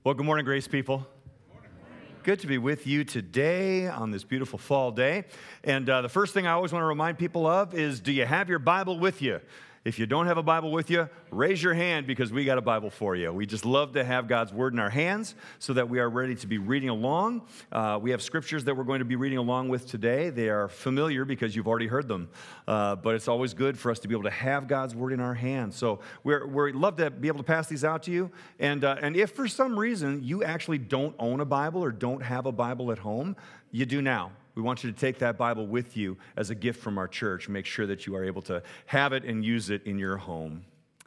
Well, good morning, Grace people. Good to be with you today on this beautiful fall day. And the first thing I always want to remind people of is, do you have your Bible with you? If you don't have a Bible with you, raise your hand because we got a Bible for you. We just love to have God's Word in our hands so that we are ready to be reading along. We have scriptures that we're going to be reading along with today. They are familiar because you've already heard them, but it's always good for us to be able to have God's Word in our hands. So we'd love to be able to pass these out to you. And if for some reason you actually don't own a Bible or don't have a Bible at home, you do now. We want you to take that Bible with you as a gift from our church. Make sure that you are able to have it and use it in your home.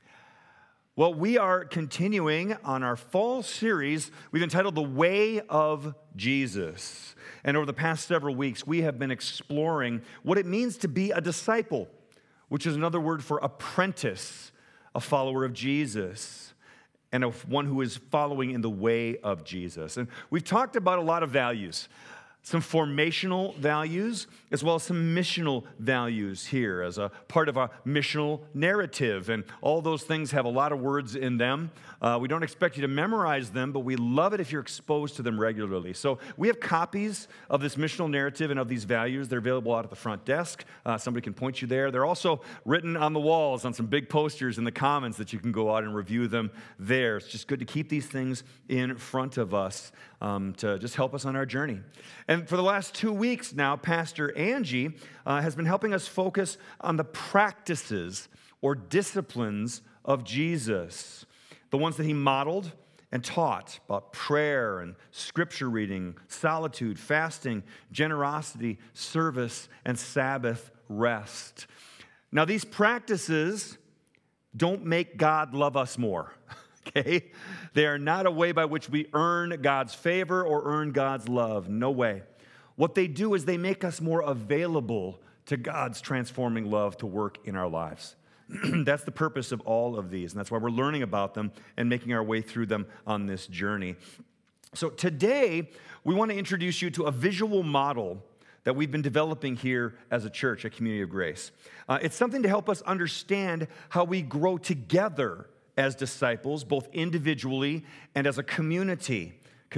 Well, we are continuing on our fall series we've entitled The Way of Jesus. And over the past several weeks, we have been exploring what it means to be a disciple, which is another word for apprentice, a follower of Jesus, and one who is following in the way of Jesus. And we've talked about a lot of values. Some formational values, as well as some missional values here as a part of our missional narrative. And all those things have a lot of words in them. We don't expect you to memorize them, but we love it if you're exposed to them regularly. So we have copies of this missional narrative and of these values. They're available out at the front desk. Somebody can point you there. They're also written on the walls on some big posters in the Commons that you can go out and review them there. It's just good to keep these things in front of us to just help us on our journey. And for the last 2 weeks now, Pastor Angie has been helping us focus on the practices or disciplines of Jesus, the ones that he modeled and taught about prayer and scripture reading, solitude, fasting, generosity, service, and Sabbath rest. Now, these practices don't make God love us more. Okay? They are not a way by which we earn God's favor or earn God's love. No way. What they do is they make us more available to God's transforming love to work in our lives. That's the purpose of all of these, and that's why we're learning about them and making our way through them on this journey. So today, we want to introduce you to a visual model that we've been developing here as a church, a Community of Grace. It's something to help us understand how we grow together as disciples, both individually and as a community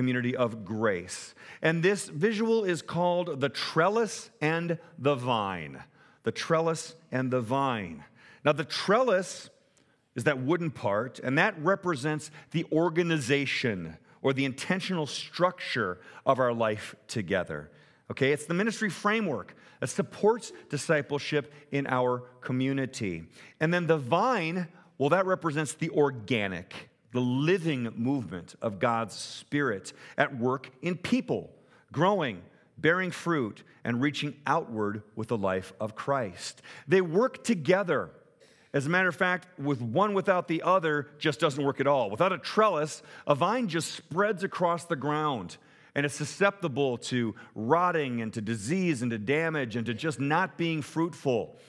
of grace. And this visual is called the trellis and the vine. The trellis and the vine. Now, the trellis is that wooden part, and that represents the organization or the intentional structure of our life together. Okay, it's the ministry framework that supports discipleship in our community. And then the vine, well, that represents the organic, the living movement of God's Spirit at work in people, growing, bearing fruit, and reaching outward with the life of Christ. They work together. As a matter of fact, with one without the other just doesn't work at all. Without a trellis, a vine just spreads across the ground, and it's susceptible to rotting and to disease and to damage and to just not being fruitful.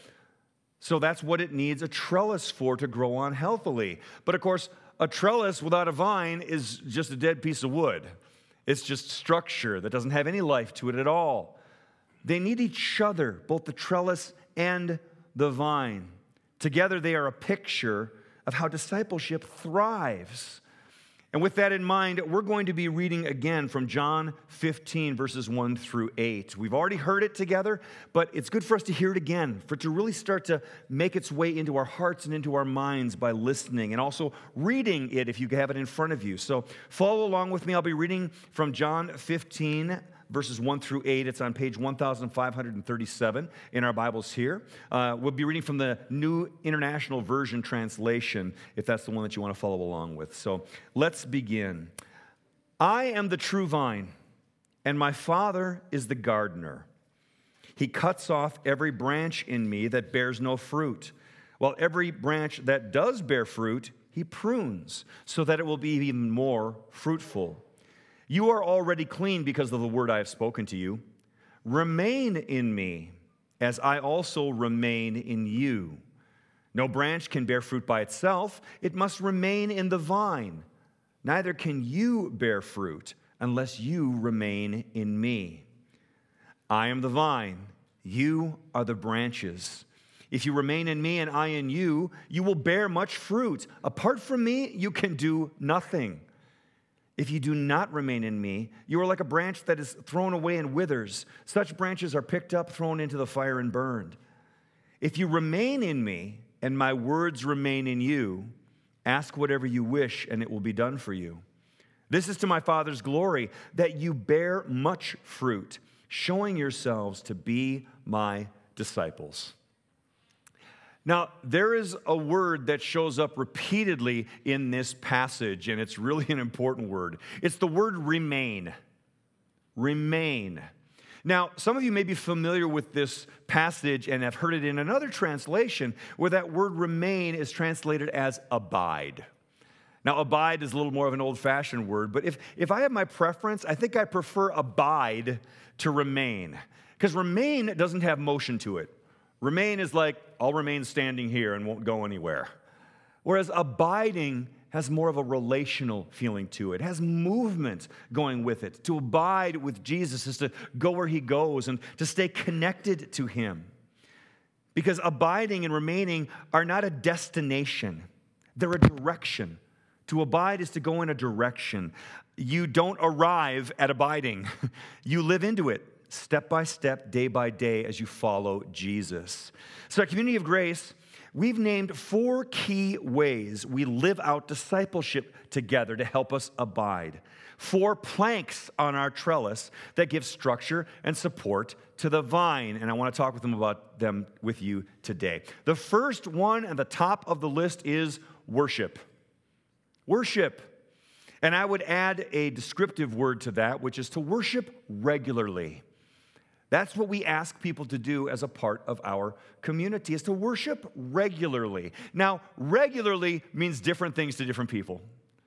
So that's what it needs a trellis for, to grow on healthily. But of course, a trellis without a vine is just a dead piece of wood. It's just structure that doesn't have any life to it at all. They need each other, both the trellis and the vine. Together, they are a picture of how discipleship thrives. And with that in mind, we're going to be reading again from John 15, verses 1 through 8. We've already heard it together, but it's good for us to hear it again, for it to really start to make its way into our hearts and into our minds by listening and also reading it if you have it in front of you. So follow along with me. I'll be reading from John 15, verses 1 through 8. It's on page 1537 in our Bibles here. We'll be reading from the New International Version translation, if that's the one that you want to follow along with. So let's begin. I am the true vine, and my Father is the gardener. He cuts off every branch in me that bears no fruit, while every branch that does bear fruit, he prunes, so that it will be even more fruitful. You are already clean because of the word I have spoken to you. Remain in me, as I also remain in you. No branch can bear fruit by itself. It must remain in the vine. Neither can you bear fruit unless you remain in me. I am the vine. You are the branches. If you remain in me and I in you, you will bear much fruit. Apart from me, you can do nothing. If you do not remain in me, you are like a branch that is thrown away and withers. Such branches are picked up, thrown into the fire, and burned. If you remain in me, and my words remain in you, ask whatever you wish, and it will be done for you. This is to my Father's glory, that you bear much fruit, showing yourselves to be my disciples. Now, there is a word that shows up repeatedly in this passage, and it's really an important word. It's the word remain. Remain. Now, some of you may be familiar with this passage and have heard it in another translation where that word remain is translated as abide. Now, abide is a little more of an old-fashioned word, but if I have my preference, I think I prefer abide to remain, because remain doesn't have motion to it. Remain is like, I'll remain standing here and won't go anywhere. Whereas abiding has more of a relational feeling to it. It has movement going with it. To abide with Jesus is to go where he goes and to stay connected to him. Because abiding and remaining are not a destination. They're a direction. To abide is to go in a direction. You don't arrive at abiding. You live into it. Step by step, day by day, as you follow Jesus. So at Community of Grace, we've named 4 key ways we live out discipleship together to help us abide. 4 planks on our trellis that give structure and support to the vine, and I want to talk about them with you today. The first one at the top of the list is worship. Worship. And I would add a descriptive word to that, which is to worship regularly. That's what we ask people to do as a part of our community, is to worship regularly. Now, regularly means different things to different people.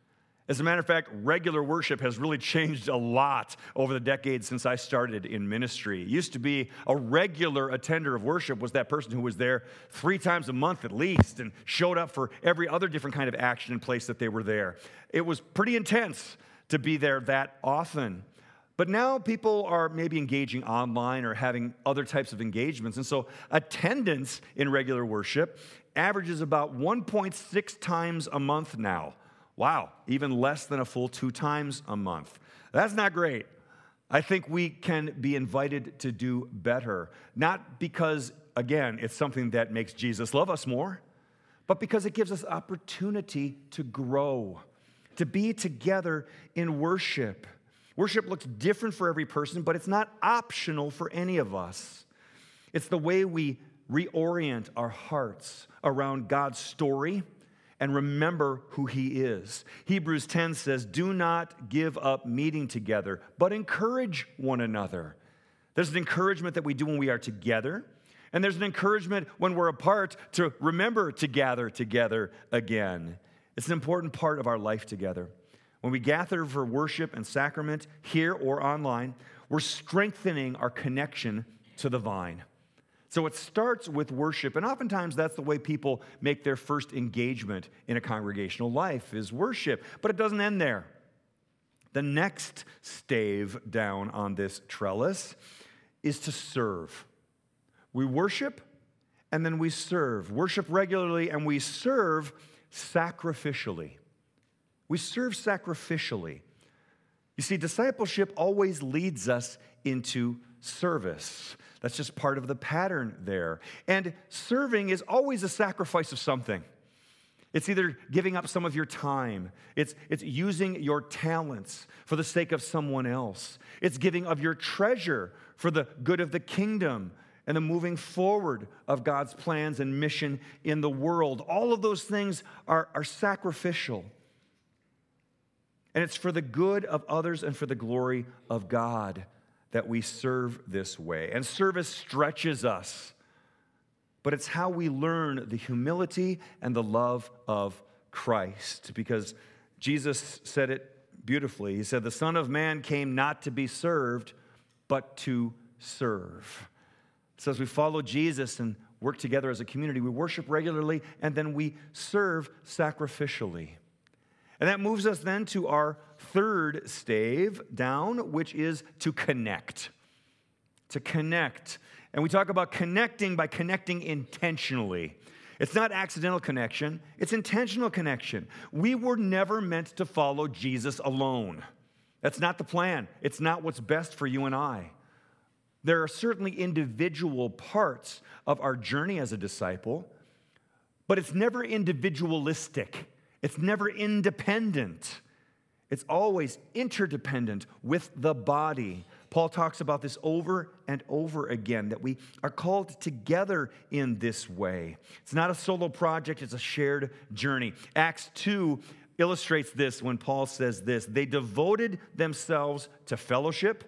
As a matter of fact, regular worship has really changed a lot over the decades since I started in ministry. It used to be a regular attender of worship was that person who was there 3 times a month at least and showed up for every other different kind of action and place that they were there. It was pretty intense to be there that often. But now people are maybe engaging online or having other types of engagements. And so attendance in regular worship averages about 1.6 times a month now. Wow, even less than a full 2 times a month. That's not great. I think we can be invited to do better. Not because, again, it's something that makes Jesus love us more, but because it gives us opportunity to grow, to be together in worship. Worship looks different for every person, but it's not optional for any of us. It's the way we reorient our hearts around God's story and remember who he is. Hebrews 10 says, do not give up meeting together, but encourage one another. There's an encouragement that we do when we are together, and there's an encouragement when we're apart to remember to gather together again. It's an important part of our life together. When we gather for worship and sacrament, here or online, we're strengthening our connection to the vine. So it starts with worship, and oftentimes that's the way people make their first engagement in a congregational life is worship. But it doesn't end there. The next stave down on this trellis is to serve. We worship, and then we serve. Worship regularly, and we serve sacrificially. We serve sacrificially. You see, discipleship always leads us into service. That's just part of the pattern there. And serving is always a sacrifice of something. It's either giving up some of your time. It's using your talents for the sake of someone else. It's giving of your treasure for the good of the kingdom and the moving forward of God's plans and mission in the world. All of those things are sacrificial. And it's for the good of others and for the glory of God that we serve this way. And service stretches us, but it's how we learn the humility and the love of Christ. Because Jesus said it beautifully. He said, the Son of Man came not to be served, but to serve. So as we follow Jesus and work together as a community, we worship regularly, and then we serve sacrificially. And that moves us then to our third stave down, which is to connect. To connect. And we talk about connecting by connecting intentionally. It's not accidental connection, it's intentional connection. We were never meant to follow Jesus alone. That's not the plan. It's not what's best for you and I. There are certainly individual parts of our journey as a disciple, but it's never individualistic. It's never independent. It's always interdependent with the body. Paul talks about this over and over again, that we are called together in this way. It's not a solo project, it's a shared journey. Acts 2 illustrates this when Paul says this: they devoted themselves to fellowship,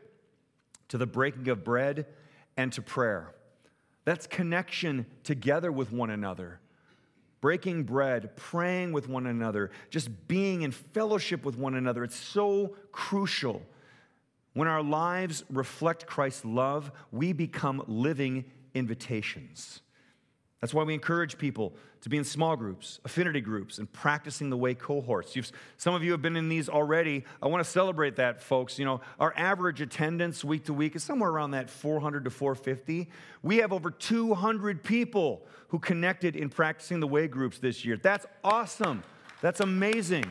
to the breaking of bread, and to prayer. That's connection together with one another. Breaking bread, praying with one another, just being in fellowship with one another. It's so crucial. When our lives reflect Christ's love, we become living invitations. That's why we encourage people to be in small groups, affinity groups, and practicing the way cohorts. Some of you have been in these already. I want to celebrate that, folks. You know, our average attendance week to week is somewhere around that 400 to 450. We have over 200 people who connected in practicing the way groups this year. That's awesome. That's amazing.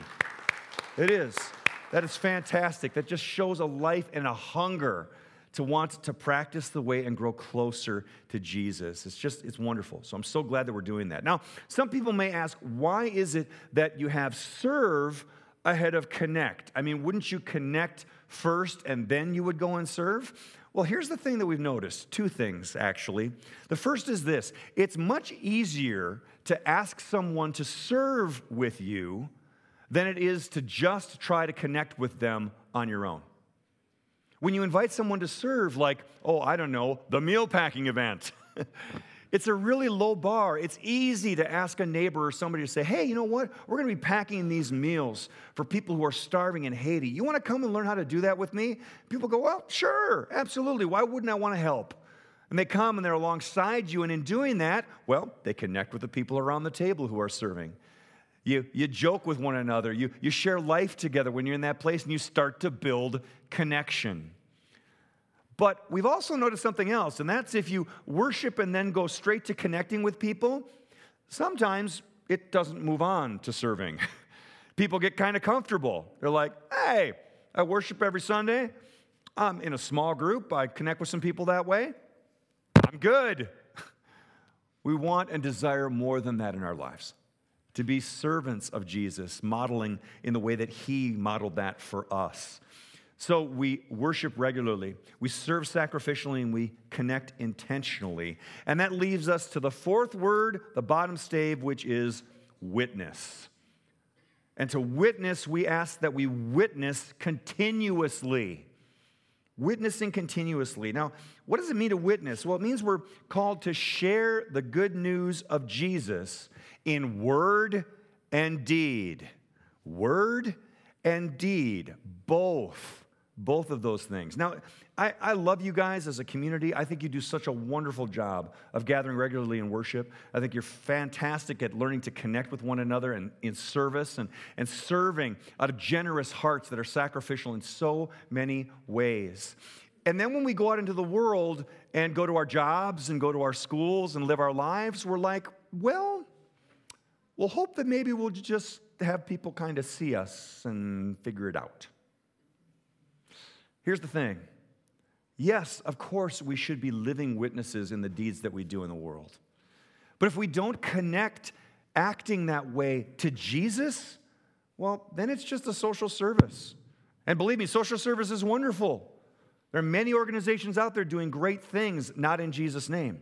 It is. That is fantastic. That just shows a life and a hunger to want to practice the way and grow closer to Jesus. It's wonderful. So I'm so glad that we're doing that. Now, some people may ask, why is it that you have serve ahead of connect? I mean, wouldn't you connect first and then you would go and serve? Well, here's the thing that we've noticed. Two things, actually. The first is this: it's much easier to ask someone to serve with you than it is to just try to connect with them on your own. When you invite someone to serve, like, the meal packing event, it's a really low bar. It's easy to ask a neighbor or somebody to say, hey, you know what? We're going to be packing these meals for people who are starving in Haiti. You want to come and learn how to do that with me? People go, well, sure, absolutely. Why wouldn't I want to help? And they come and they're alongside you, and in doing that, well, they connect with the people around the table who are serving. You joke with one another. You share life together when you're in that place, and you start to build connection. But we've also noticed something else, and that's if you worship and then go straight to connecting with people, sometimes it doesn't move on to serving. People get kind of comfortable. They're like, hey, I worship every Sunday. I'm in a small group. I connect with some people that way. I'm good. We want and desire more than that in our lives. To be servants of Jesus, modeling in the way that He modeled that for us. So we worship regularly, we serve sacrificially, and we connect intentionally. And that leaves us to the fourth word, the bottom stave, which is witness. And to witness, we ask that we witness continuously. Witnessing continuously. Now, what does it mean to witness? Well, it means we're called to share the good news of Jesus in word and deed. Word and deed, both of those things. Now, I love you guys as a community. I think you do such a wonderful job of gathering regularly in worship. I think you're fantastic at learning to connect with one another and in service and serving out of generous hearts that are sacrificial in so many ways. And then when we go out into the world and go to our jobs and go to our schools and live our lives, we're like, well, we'll hope that maybe we'll just have people kind of see us and figure it out. Here's the thing. Yes, of course, we should be living witnesses in the deeds that we do in the world. But if we don't connect acting that way to Jesus, well, then it's just a social service. And believe me, social service is wonderful. There are many organizations out there doing great things, not in Jesus' name.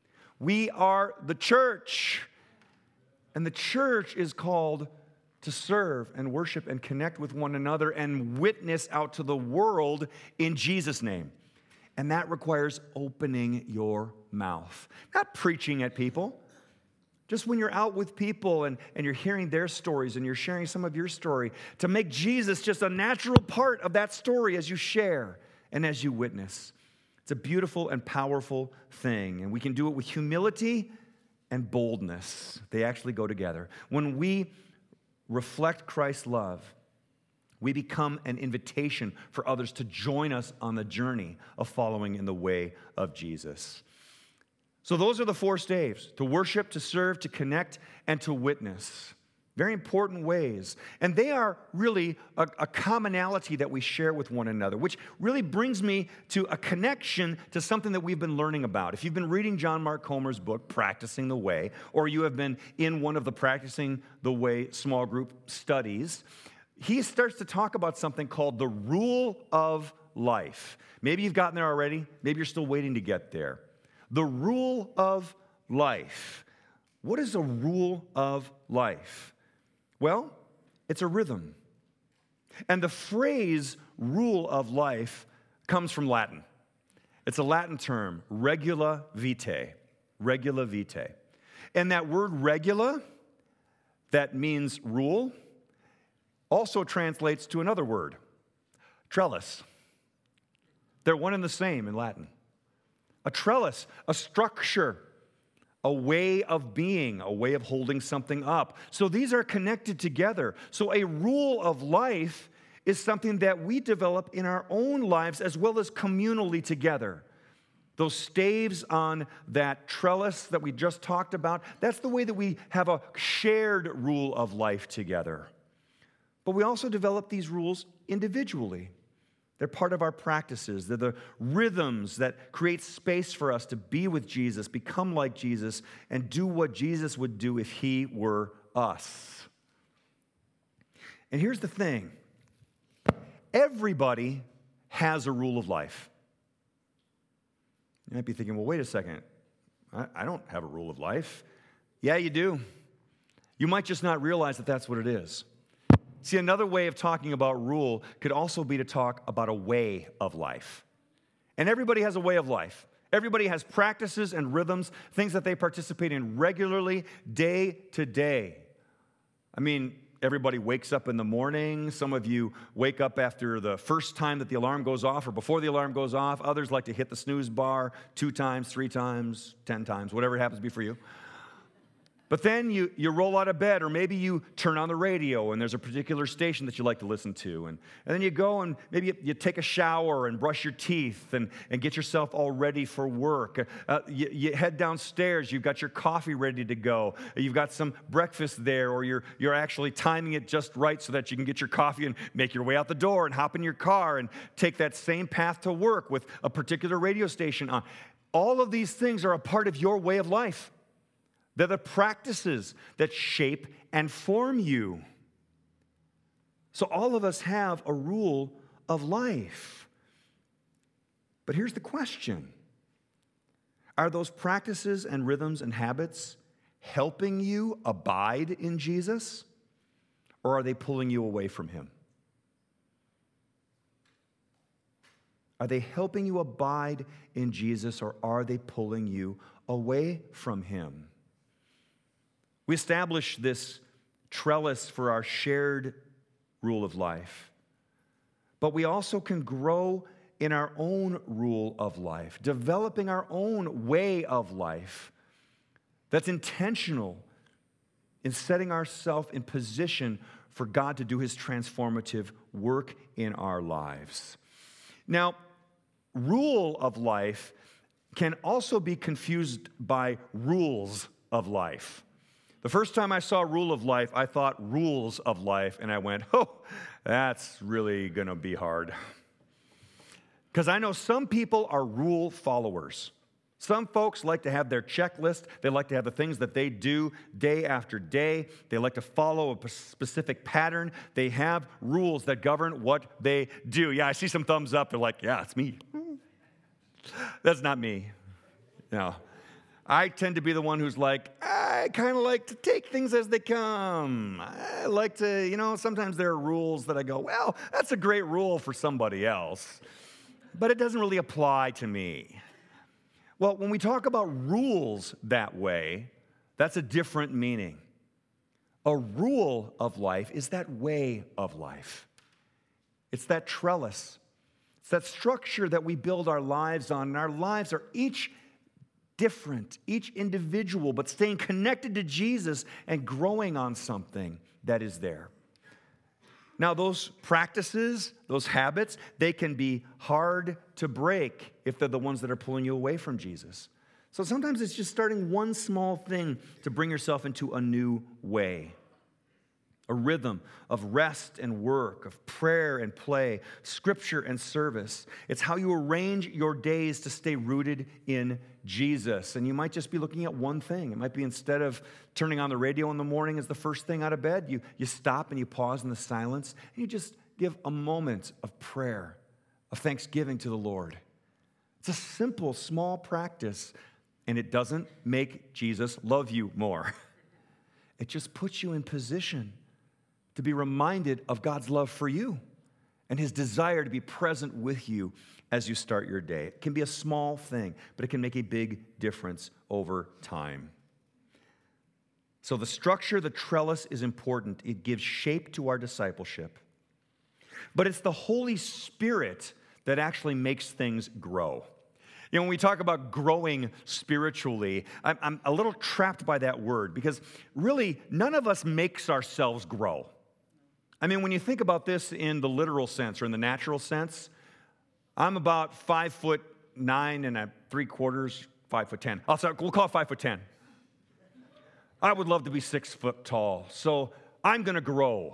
We are the church. And the church is called to serve and worship and connect with one another and witness out to the world in Jesus' name. And that requires opening your mouth, not preaching at people. Just when you're out with people and you're hearing their stories and you're sharing some of your story, to make Jesus just a natural part of that story as you share and as you witness. It's a beautiful and powerful thing. And we can do it with humility and boldness. They actually go together. When we reflect Christ's love, we become an invitation for others to join us on the journey of following in the way of Jesus. So those are the 4 staves: to worship, to serve, to connect, and to witness. Very important ways. And they are really a commonality that we share with one another, which really brings me to a connection to something that we've been learning about. If you've been reading John Mark Comer's book, Practicing the Way, or you have been in one of the Practicing the Way small group studies, he starts to talk about something called the rule of life. Maybe you've gotten there already. Maybe you're still waiting to get there. The rule of life. What is a rule of life? Well, it's a rhythm. And the phrase rule of life comes from Latin. It's a Latin term, regula vitae. Regula vitae. And that word regula, that means rule, also translates to another word, trellis. They're one and the same in Latin. A trellis, a structure, a way of being, a way of holding something up. So these are connected together. So a rule of life is something that we develop in our own lives as well as communally together. Those staves on that trellis that we just talked about, that's the way that we have a shared rule of life together. But we also develop these rules individually. They're part of our practices. They're the rhythms that create space for us to be with Jesus, become like Jesus, and do what Jesus would do if he were us. And here's the thing. Everybody has a rule of life. You might be thinking, well, wait a second. I don't have a rule of life. Yeah, you do. You might just not realize that that's what it is. See, another way of talking about rule could also be to talk about a way of life. And everybody has a way of life. Everybody has practices and rhythms, things that they participate in regularly, day to day. I mean, everybody wakes up in the morning. Some of you wake up after the first time that the alarm goes off or before the alarm goes off. Others like to hit the snooze bar 2 times, 3 times, 10 times, whatever it happens to be for you. But then you roll out of bed, or maybe you turn on the radio and there's a particular station that you like to listen to. And then you go and maybe you take a shower and brush your teeth and get yourself all ready for work. You head downstairs, you've got your coffee ready to go. You've got some breakfast there, or you're actually timing it just right so that you can get your coffee and make your way out the door and hop in your car and take that same path to work with a particular radio station on. All of these things are a part of your way of life. They're the practices that shape and form you. So all of us have a rule of life. But here's the question. Are those practices and rhythms and habits helping you abide in Jesus, or are they pulling you away from him? Are they helping you abide in Jesus, or are they pulling you away from him? We establish this trellis for our shared rule of life, but we also can grow in our own rule of life, developing our own way of life that's intentional in setting ourselves in position for God to do his transformative work in our lives. Now, rule of life can also be confused by rules of life. The first time I saw rule of life, I thought rules of life, and I went, oh, that's really going to be hard. Because I know some people are rule followers. Some folks like to have their checklist. They like to have the things that they do day after day. They like to follow a specific pattern. They have rules that govern what they do. Yeah, I see some thumbs up. They're like, yeah, it's me. That's not me. No. I tend to be the one who's like, I kind of like to take things as they come. I like to, sometimes there are rules that I go, well, that's a great rule for somebody else, but it doesn't really apply to me. Well, when we talk about rules that way, that's a different meaning. A rule of life is that way of life. It's that trellis. It's that structure that we build our lives on, and our lives are each different, each individual, but staying connected to Jesus and growing on something that is there. Now, those practices, those habits, they can be hard to break if they're the ones that are pulling you away from Jesus. So sometimes it's just starting one small thing to bring yourself into a new way. A rhythm of rest and work, of prayer and play, scripture and service. It's how you arrange your days to stay rooted in Jesus. And you might just be looking at one thing. It might be instead of turning on the radio in the morning as the first thing out of bed, you stop and you pause in the silence and you just give a moment of prayer, of thanksgiving to the Lord. It's a simple, small practice, and it doesn't make Jesus love you more. It just puts you in position to be reminded of God's love for you and his desire to be present with you as you start your day. It can be a small thing, but it can make a big difference over time. So the structure, the trellis is important. It gives shape to our discipleship. But it's the Holy Spirit that actually makes things grow. You know, when we talk about growing spiritually, I'm a little trapped by that word because really none of us makes ourselves grow. I mean, when you think about this in the literal sense or in the natural sense, I'm about 5'9" and 3/4, 5'10". We'll call it 5'10". I would love to be 6 foot tall, so I'm going to grow.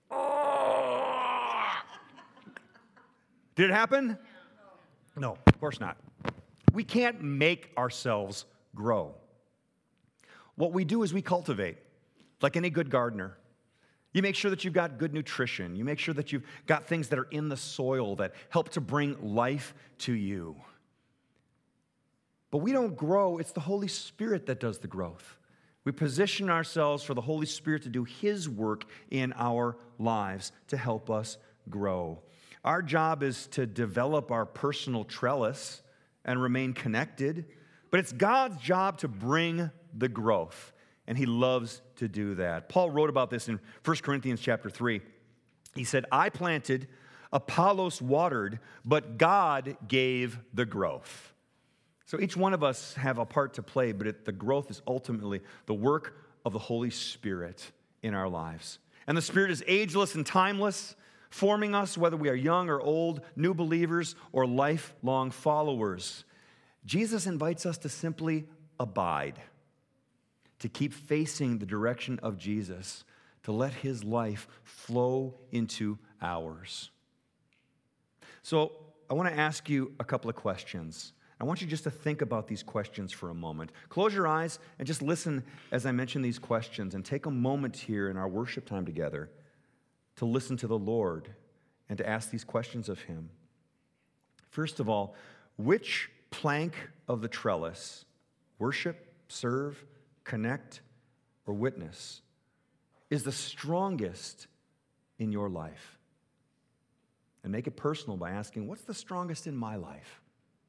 Did it happen? No, of course not. We can't make ourselves grow. What we do is we cultivate, like any good gardener. You make sure that you've got good nutrition. You make sure that you've got things that are in the soil that help to bring life to you. But we don't grow. It's the Holy Spirit that does the growth. We position ourselves for the Holy Spirit to do his work in our lives to help us grow. Our job is to develop our personal trellis and remain connected, but it's God's job to bring the growth. And he loves to do that. Paul wrote about this in 1 Corinthians chapter 3. He said, I planted, Apollos watered, but God gave the growth. So each one of us have a part to play, but the growth is ultimately the work of the Holy Spirit in our lives. And the Spirit is ageless and timeless, forming us whether we are young or old, new believers or lifelong followers. Jesus invites us to simply abide, to keep facing the direction of Jesus, to let his life flow into ours. So I want to ask you a couple of questions. I want you just to think about these questions for a moment. Close your eyes and just listen as I mention these questions, and take a moment here in our worship time together to listen to the Lord and to ask these questions of him. First of all, which plank of the trellis, worship, serve, connect, or witness, is the strongest in your life? And make it personal by asking, what's the strongest in my life?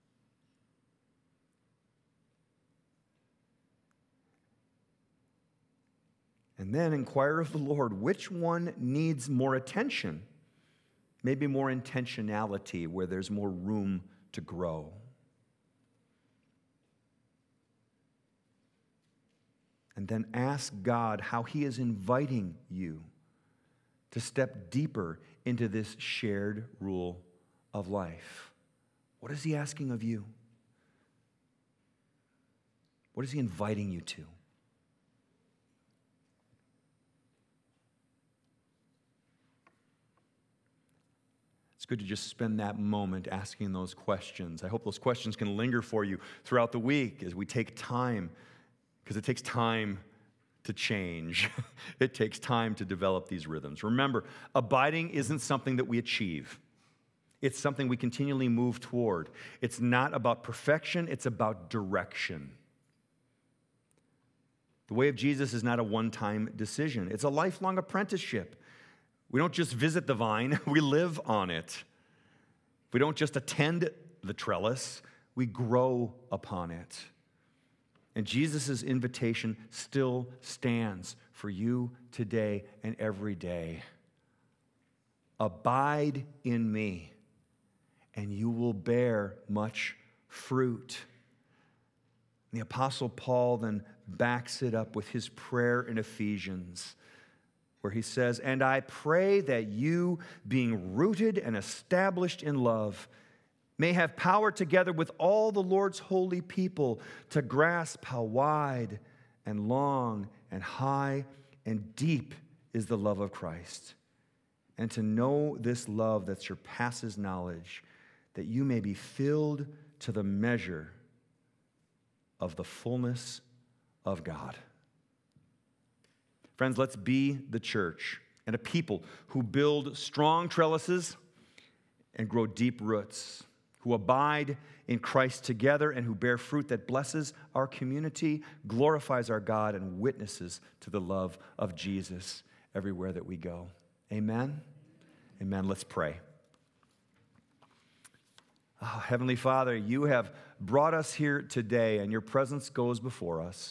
And then inquire of the Lord, which one needs more attention, maybe more intentionality, where there's more room to grow? And then ask God how he is inviting you to step deeper into this shared rule of life. What is he asking of you? What is he inviting you to? It's good to just spend that moment asking those questions. I hope those questions can linger for you throughout the week as we take time, because it takes time to change. It takes time to develop these rhythms. Remember, abiding isn't something that we achieve. It's something we continually move toward. It's not about perfection, it's about direction. The way of Jesus is not a one-time decision. It's a lifelong apprenticeship. We don't just visit the vine, we live on it. We don't just attend the trellis, we grow upon it. And Jesus' invitation still stands for you today and every day. Abide in me, and you will bear much fruit. The Apostle Paul then backs it up with his prayer in Ephesians, where he says, and I pray that you, being rooted and established in love, may have power together with all the Lord's holy people to grasp how wide and long and high and deep is the love of Christ, and to know this love that surpasses knowledge, that you may be filled to the measure of the fullness of God. Friends, let's be the church and a people who build strong trellises and grow deep roots, who abide in Christ together and who bear fruit that blesses our community, glorifies our God, and witnesses to the love of Jesus everywhere that we go. Amen? Amen. Let's pray. Oh, Heavenly Father, you have brought us here today, and your presence goes before us.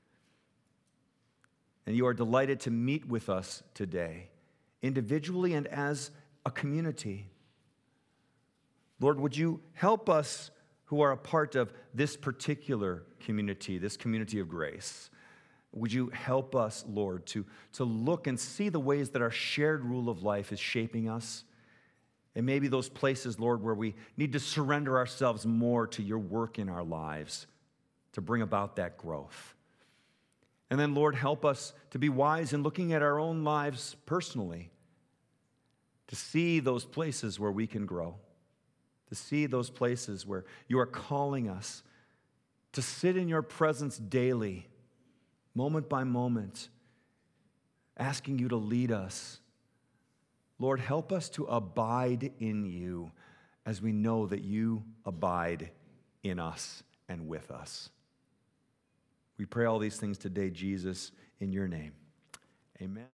And you are delighted to meet with us today, individually and as a community. Lord, would you help us who are a part of this particular community, this community of grace? Would you help us, Lord, to look and see the ways that our shared rule of life is shaping us? And maybe those places, Lord, where we need to surrender ourselves more to your work in our lives to bring about that growth. And then, Lord, help us to be wise in looking at our own lives personally, to see those places where we can grow, to see those places where you are calling us to sit in your presence daily, moment by moment, asking you to lead us. Lord, help us to abide in you as we know that you abide in us and with us. We pray all these things today, Jesus, in your name. Amen.